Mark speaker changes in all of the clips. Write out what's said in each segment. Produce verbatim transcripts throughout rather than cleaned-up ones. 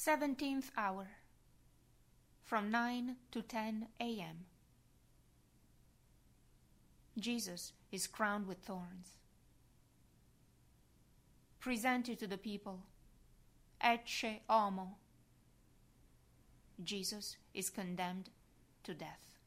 Speaker 1: Seventeenth hour, from nine to ten a m Jesus is crowned with thorns. Presented to the people, Ecce homo. Jesus is condemned to death.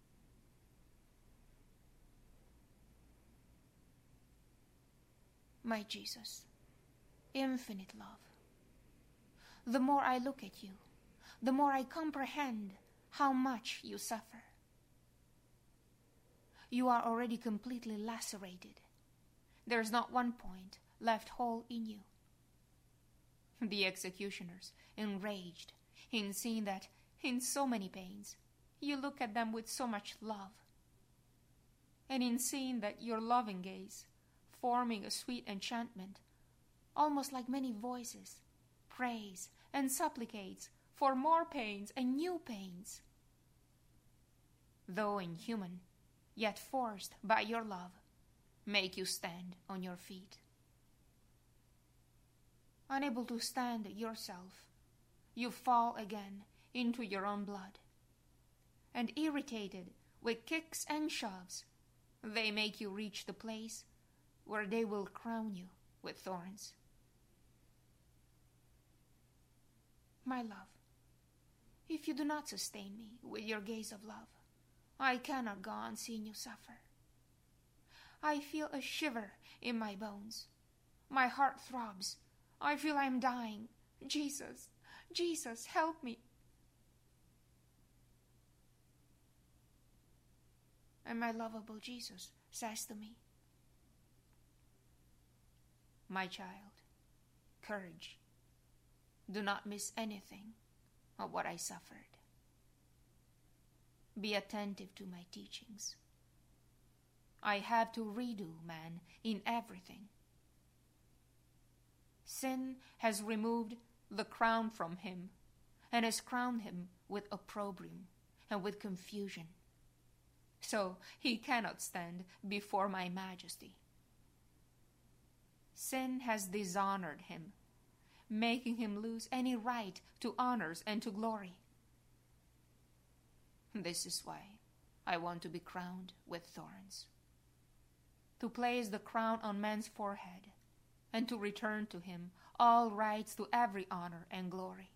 Speaker 1: My Jesus, infinite love, the more I look at you, the more I comprehend how much you suffer. You are already completely lacerated. There is not one point left whole in you. The executioners, enraged in seeing that in so many pains you look at them with so much love, and in seeing that your loving gaze, forming a sweet enchantment, almost like many voices, prays and supplicates for more pains and new pains. Though inhuman, yet forced by your love, make you stand on your feet. Unable to stand yourself, you fall again into your own blood, and irritated with kicks and shoves, they make you reach the place where they will crown you with thorns. My love, if you do not sustain me with your gaze of love, I cannot go on seeing you suffer. I feel a shiver in my bones. My heart throbs. I feel I am dying. Jesus, Jesus, help me. And my lovable Jesus says to me, my child, courage. Do not miss anything of what I suffered. Be attentive to my teachings. I have to redo man in everything. Sin has removed the crown from him and has crowned him with opprobrium and with confusion. So he cannot stand before my majesty. Sin has dishonored him, making him lose any right to honors and to glory. This is why I want to be crowned with thorns, to place the crown on man's forehead, and to return to him all rights to every honor and glory.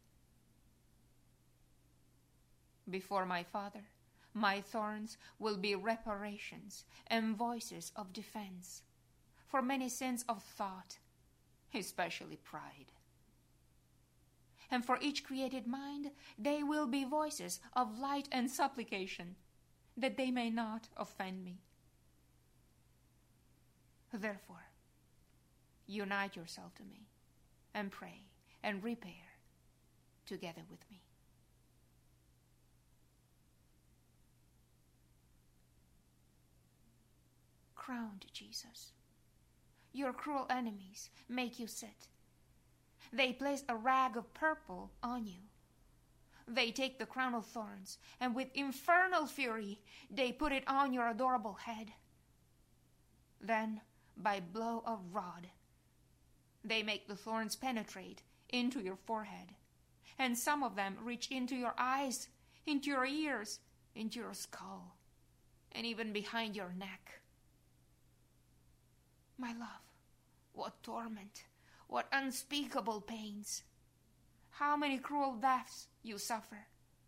Speaker 1: Before my Father, my thorns will be reparations and voices of defense for many sins of thought, especially pride. And for each created mind, they will be voices of light and supplication, that they may not offend me. Therefore, unite yourself to me, and pray and repair together with me. Crowned Jesus, your cruel enemies make you sit. They place a rag of purple on you. They take the crown of thorns, and with infernal fury they put it on your adorable head. Then, by blow of rod, they make the thorns penetrate into your forehead, and some of them reach into your eyes, into your ears, into your skull, and even behind your neck. My love, what torment, what unspeakable pains! How many cruel deaths you suffer!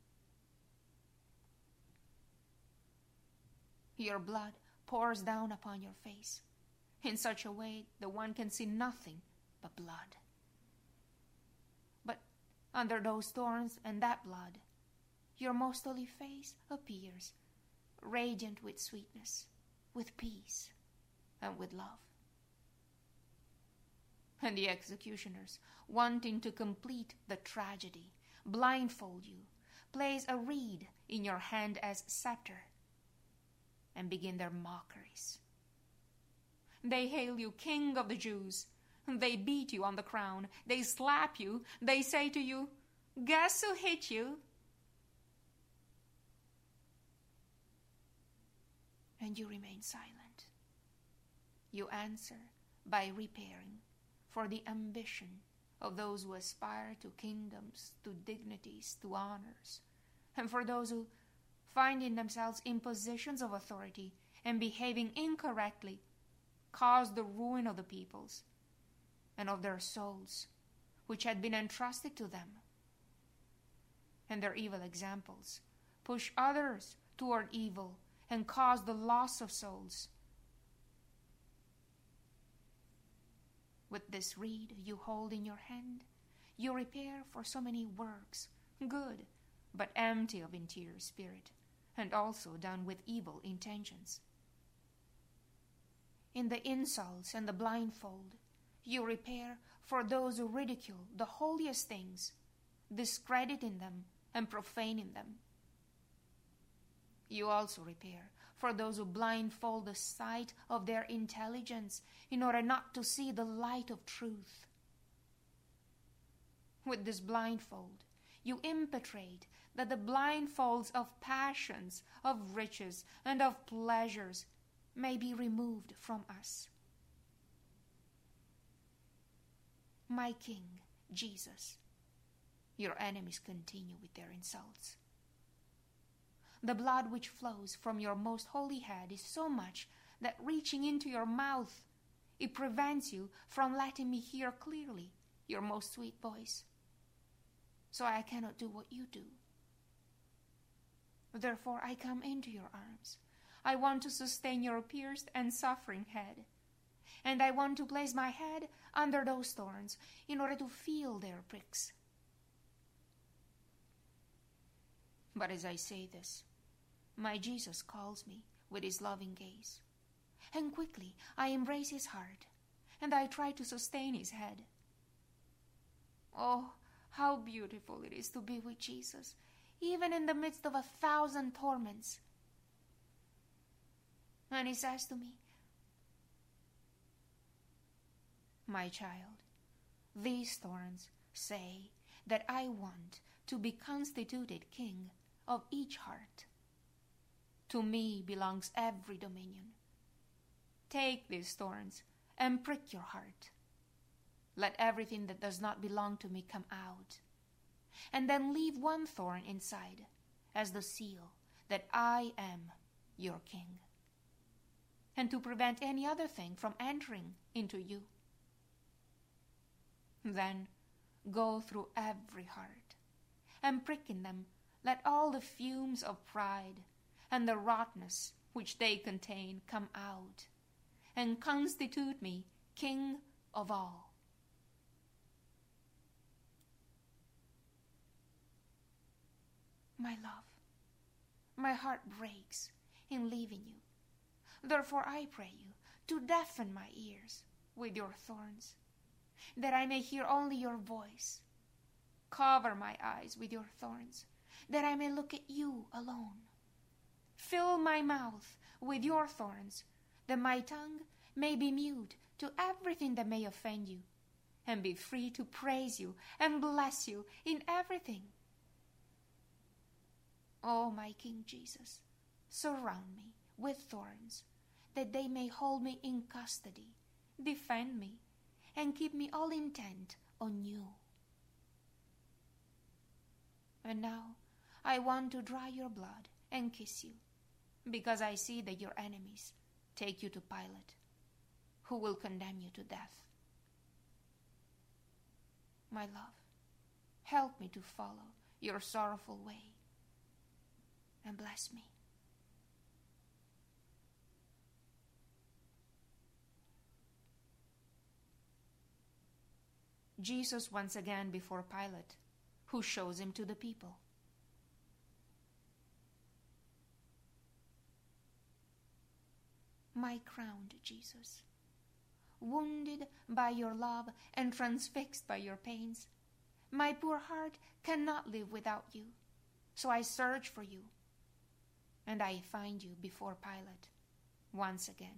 Speaker 1: Your blood pours down upon your face in such a way that one can see nothing but blood. But under those thorns and that blood, your most holy face appears, radiant with sweetness, with peace, and with love. And the executioners, wanting to complete the tragedy, blindfold you, place a reed in your hand as scepter, and begin their mockeries. They hail you King of the Jews. They beat you on the crown. They slap you. They say to you, "Guess who hit you?" And you remain silent. You answer by repairing for the ambition of those who aspire to kingdoms, to dignities, to honors, and for those who, finding themselves in positions of authority and behaving incorrectly, cause the ruin of the peoples and of their souls, which had been entrusted to them. And their evil examples push others toward evil and cause the loss of souls. With this reed you hold in your hand, you repair for so many works, good, but empty of interior spirit, and also done with evil intentions. In the insults and the blindfold, you repair for those who ridicule the holiest things, discrediting them and profaning them. You also repair for those who blindfold the sight of their intelligence in order not to see the light of truth. With this blindfold, you impetrate that the blindfolds of passions, of riches, and of pleasures may be removed from us. My King, Jesus, your enemies continue with their insults. The blood which flows from your most holy head is so much that reaching into your mouth, it prevents you from letting me hear clearly your most sweet voice. So I cannot do what you do. Therefore I come into your arms. I want to sustain your pierced and suffering head. And I want to place my head under those thorns in order to feel their pricks. But as I say this, my Jesus calls me with his loving gaze. And quickly I embrace his heart, and I try to sustain his head. Oh, how beautiful it is to be with Jesus, even in the midst of a thousand torments. And he says to me, my child, these thorns say that I want to be constituted king of each heart. To me belongs every dominion. Take these thorns and prick your heart. Let everything that does not belong to me come out, and then leave one thorn inside as the seal that I am your king, and to prevent any other thing from entering into you. Then go through every heart, and prick in them let all the fumes of pride and the rottenness which they contain come out, and constitute me king of all. My love, my heart breaks in leaving you. Therefore I pray you to deafen my ears with your thorns, that I may hear only your voice. Cover my eyes with your thorns, that I may look at you alone. Fill my mouth with your thorns, that my tongue may be mute to everything that may offend you, and be free to praise you and bless you in everything. O my King Jesus, surround me with thorns, that they may hold me in custody, defend me, and keep me all intent on you. And now I want to dry your blood and kiss you, because I see that your enemies take you to Pilate, who will condemn you to death. My love, help me to follow your sorrowful way, and bless me. Jesus once again before Pilate, who shows him to the people. My crowned Jesus, wounded by your love and transfixed by your pains, my poor heart cannot live without you, so I search for you, and I find you before Pilate once again.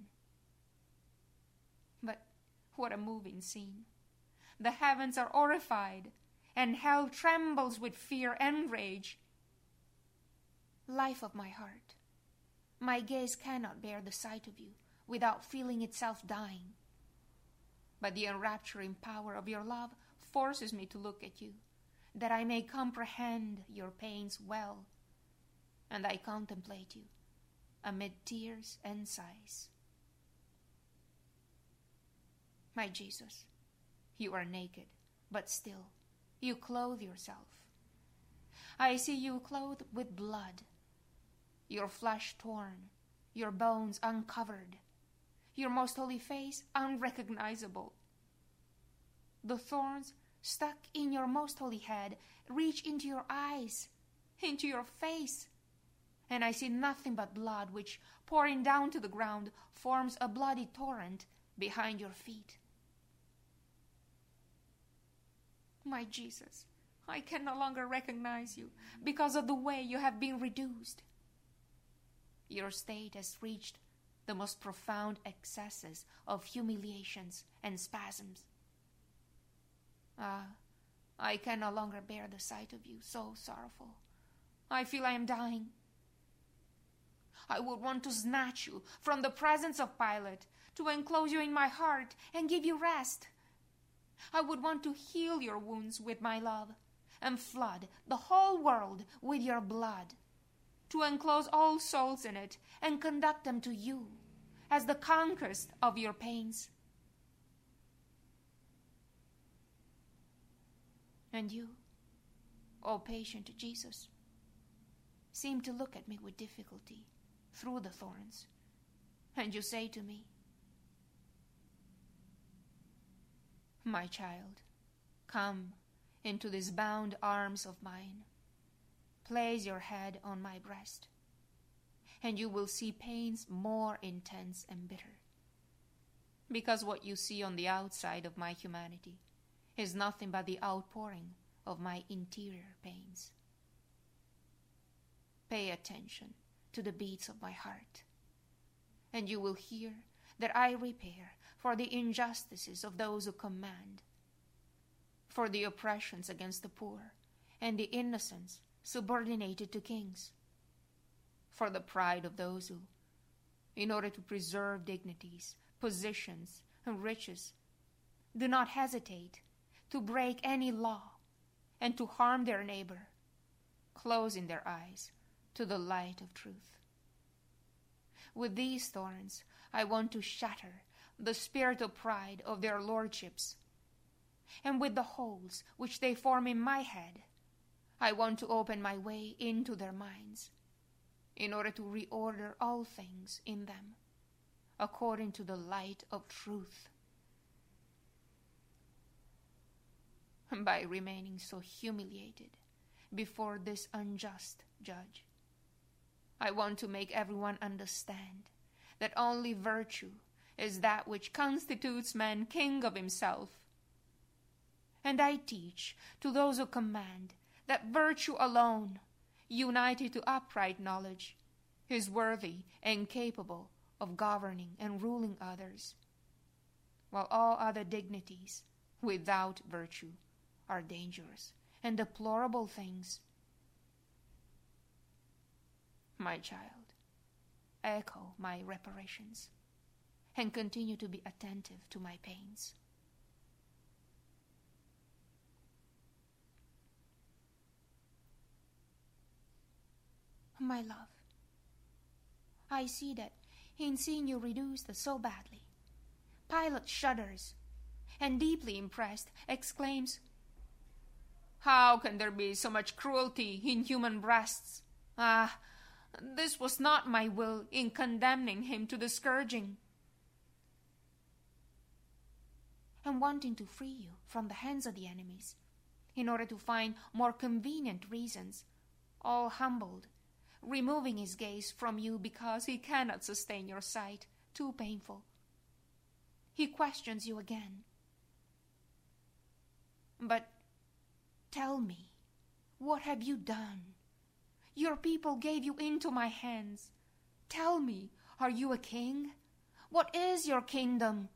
Speaker 1: But what a moving scene! The heavens are horrified, and hell trembles with fear and rage. Life of my heart, my gaze cannot bear the sight of you without feeling itself dying. But the enrapturing power of your love forces me to look at you, that I may comprehend your pains well, and I contemplate you amid tears and sighs. My Jesus, you are naked, but still you clothe yourself. I see you clothed with blood, your flesh torn, your bones uncovered, your most holy face unrecognizable. The thorns stuck in your most holy head reach into your eyes, into your face, and I see nothing but blood which, pouring down to the ground, forms a bloody torrent behind your feet. My Jesus, I can no longer recognize you because of the way you have been reduced. Your state has reached the most profound excesses of humiliations and spasms. Ah, I can no longer bear the sight of you, so sorrowful. I feel I am dying. I would want to snatch you from the presence of Pilate, to enclose you in my heart and give you rest. I would want to heal your wounds with my love, and flood the whole world with your blood, to enclose all souls in it and conduct them to you as the conquest of your pains. And you, O patient Jesus, seem to look at me with difficulty through the thorns, and you say to me, my child, come into these bound arms of mine. Place your head on my breast, and you will see pains more intense and bitter. Because what you see on the outside of my humanity is nothing but the outpouring of my interior pains. Pay attention to the beats of my heart, and you will hear that I repair for the injustices of those who command, for the oppressions against the poor and the innocents subordinated to kings, for the pride of those who, in order to preserve dignities, positions, and riches, do not hesitate to break any law and to harm their neighbor, closing their eyes to the light of truth. With these thorns, I want to shatter the spirit of pride of their lordships, and with the holes which they form in my head, I want to open my way into their minds, in order to reorder all things in them, according to the light of truth. By remaining so humiliated before this unjust judge, I want to make everyone understand that only virtue is that which constitutes man king of himself. And I teach to those who command that virtue alone, united to upright knowledge, is worthy and capable of governing and ruling others, while all other dignities without virtue are dangerous and deplorable things. My child, echo my reparations, and continue to be attentive to my pains. My love, I see that in seeing you reduced so badly, Pilate shudders, and deeply impressed exclaims, "How can there be so much cruelty in human breasts? Ah, this was not my will in condemning him to the scourging." And wanting to free you from the hands of the enemies, in order to find more convenient reasons, all humbled, removing his gaze from you because he cannot sustain your sight, too painful, he questions you again. "But tell me, what have you done? Your people gave you into my hands. Tell me, are you a king? What is your kingdom?"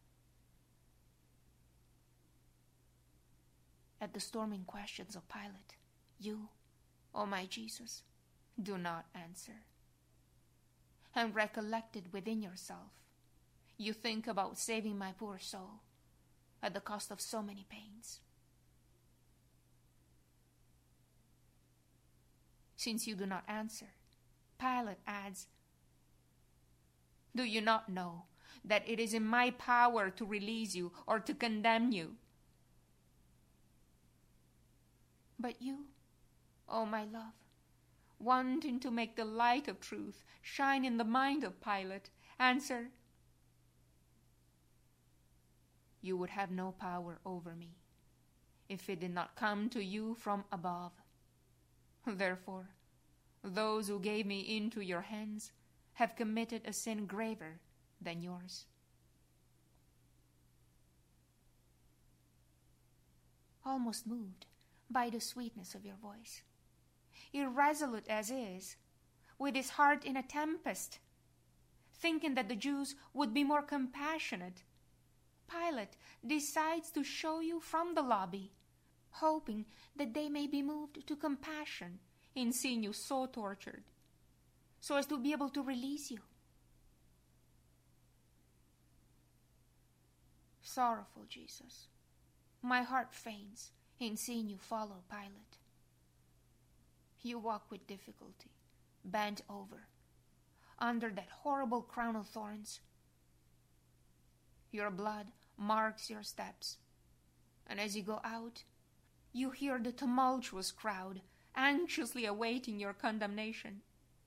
Speaker 1: At the storming questions of Pilate, you, O my Jesus, do not answer. And recollected within yourself, you think about saving my poor soul at the cost of so many pains. Since you do not answer, Pilate adds, "Do you not know that it is in my power to release you or to condemn you?" But you, O my love, wanting to make the light of truth shine in the mind of Pilate, answer, "You would have no power over me if it did not come to you from above. Therefore, those who gave me into your hands have committed a sin graver than yours." Almost moved by the sweetness of your voice, irresolute as is, with his heart in a tempest, thinking that the Jews would be more compassionate, Pilate decides to show you from the lobby, hoping that they may be moved to compassion in seeing you so tortured, so as to be able to release you. Sorrowful Jesus, my heart faints in seeing you follow Pilate. You walk with difficulty, bent over, under that horrible crown of thorns. Your blood marks your steps, and as you go out, you hear the tumultuous crowd anxiously awaiting your condemnation.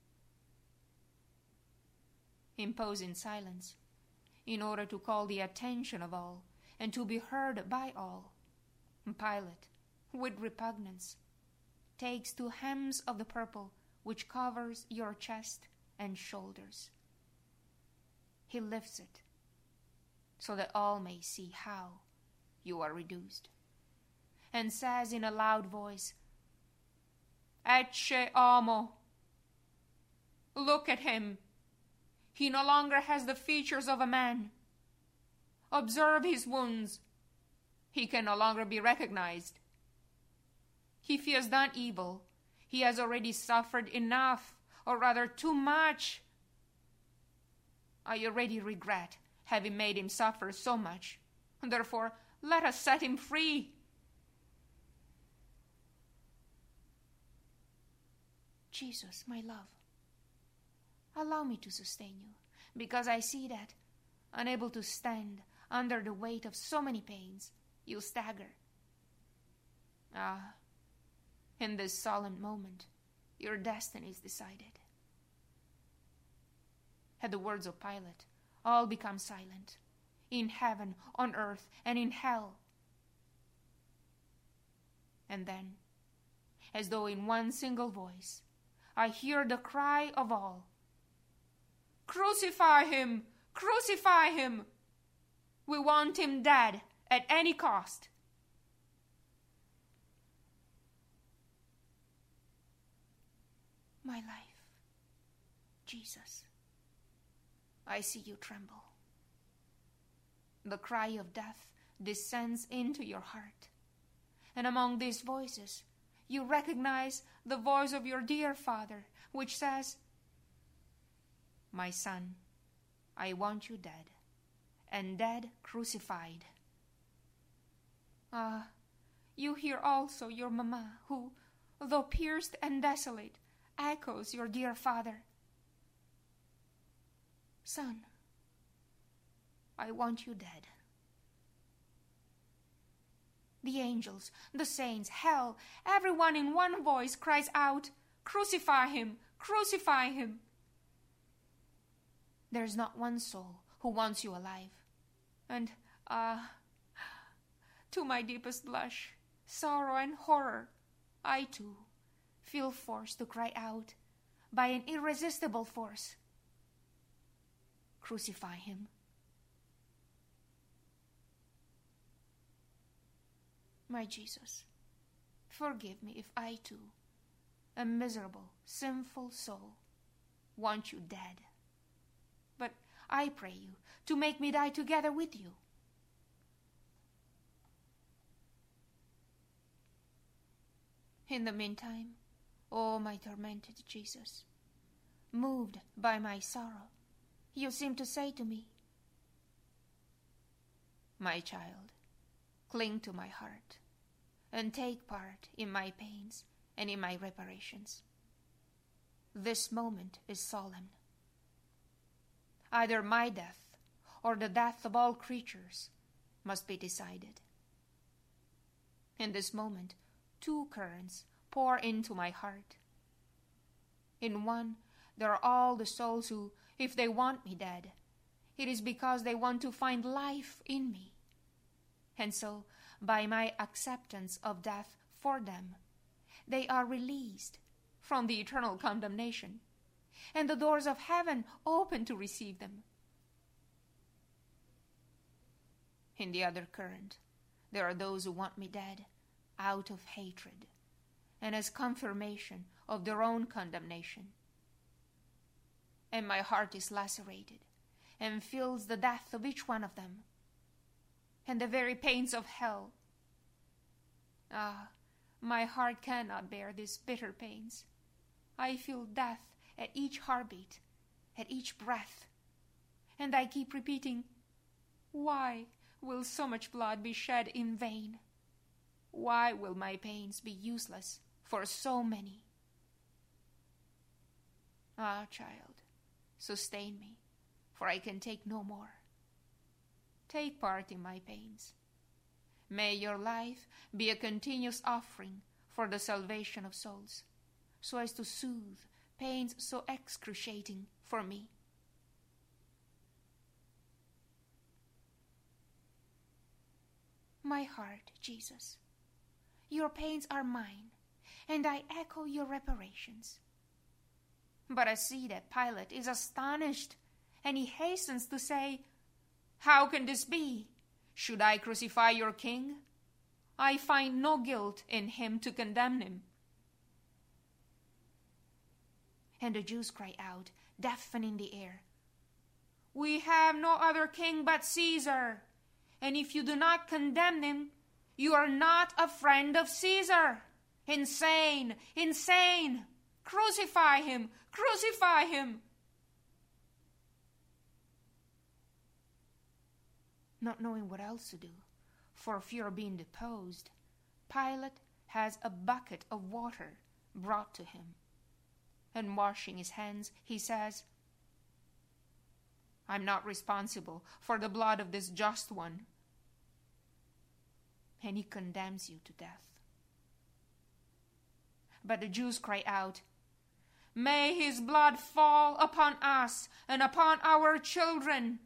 Speaker 1: Impose in silence, in order to call the attention of all and to be heard by all. Pilate, with repugnance, takes two hems of the purple which covers your chest and shoulders. He lifts it, so that all may see how you are reduced, and says in a loud voice, "Ecce homo! Look at him. He no longer has the features of a man. Observe his wounds. He can no longer be recognized. If he has done evil, he has already suffered enough, or rather too much. I already regret having made him suffer so much. Therefore, let us set him free." Jesus, my love, allow me to sustain you, because I see that, unable to stand under the weight of so many pains, you stagger. Ah, in this solemn moment, your destiny is decided. At the words of Pilate, all become silent, in heaven, on earth, and in hell. And then, as though in one single voice, I hear the cry of all, "Crucify him! Crucify him! We want him dead at any cost." My life, Jesus, I see you tremble. The cry of death descends into your heart, and among these voices, you recognize the voice of your dear Father, which says, "My son, I want you dead, and dead crucified." Ah, you hear also your mamma, who, though pierced and desolate, echoes your dear Father. "Son, I want you dead." The angels, the saints, hell, everyone in one voice cries out, "Crucify him! Crucify him!" There is not one soul who wants you alive. And, ah, to my deepest blush, sorrow, and horror, I too feel forced to cry out by an irresistible force, "Crucify him!" My Jesus, forgive me if I too, a miserable, sinful soul, want you dead. But I pray you to make me die together with you. In the meantime, O my tormented Jesus, moved by my sorrow, you seem to say to me, "My child, cling to my heart, and take part in my pains and in my reparations. This moment is solemn. Either my death or the death of all creatures must be decided. In this moment, two currents pour into my heart. In one, there are all the souls who, if they want me dead, it is because they want to find life in me. And so, by my acceptance of death for them, they are released from the eternal condemnation, and the doors of heaven open to receive them. In the other current, there are those who want me dead out of hatred and as confirmation of their own condemnation. And my heart is lacerated and feels the death of each one of them and the very pains of hell. Ah, my heart cannot bear these bitter pains. I feel death at each heartbeat, at each breath. And I keep repeating, why will so much blood be shed in vain? Why will my pains be useless for so many? Ah, child, sustain me, for I can take no more. Take part in my pains. May your life be a continuous offering for the salvation of souls, so as to soothe pains so excruciating for me. My heart, Jesus, your pains are mine, and I echo your reparations. But I see that Pilate is astonished, and he hastens to say, how can this be? Should I crucify your king? I find no guilt in him to condemn him. And the Jews cry out, deafening the air, we have no other king but Caesar, and if you do not condemn him, you are not a friend of Caesar. Insane, insane! Crucify him, crucify him! Not knowing what else to do, for fear of being deposed, Pilate has a bucket of water brought to him. And washing his hands, he says, I'm not responsible for the blood of this just one. And he condemns you to death. But the Jews cry out, may his blood fall upon us and upon our children.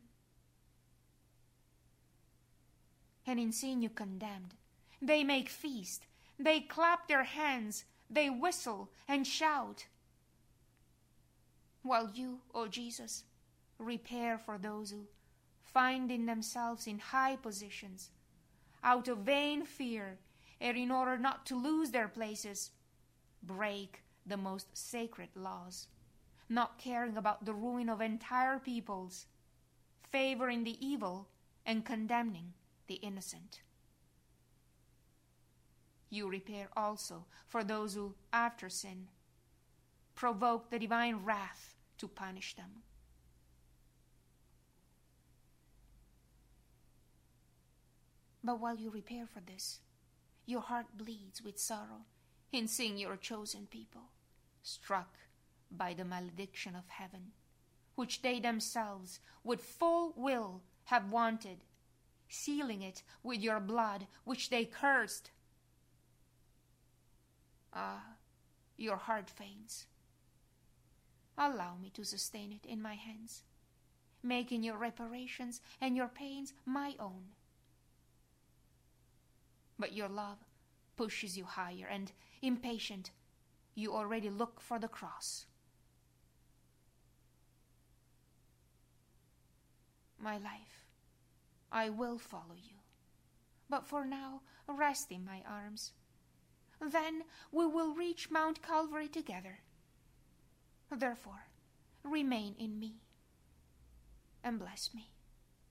Speaker 1: And in seeing you condemned, they make feast, they clap their hands, they whistle and shout. While you, O Jesus, repair for those who, finding themselves in high positions, out of vain fear, and in order not to lose their places, break the most sacred laws, not caring about the ruin of entire peoples, favoring the evil and condemning the innocent. You repair also for those who, after sin, provoke the divine wrath to punish them. But while you repair for this, your heart bleeds with sorrow in seeing your chosen people struck by the malediction of heaven, which they themselves with full will have wanted, sealing it with your blood, which they cursed. Ah, your heart faints. Allow me to sustain it in my hands, making your reparations and your pains my own. But your love pushes you higher, and, impatient, you already look for the cross. My life, I will follow you, but for now rest in my arms. Then we will reach Mount Calvary together. Therefore, remain in me and bless me.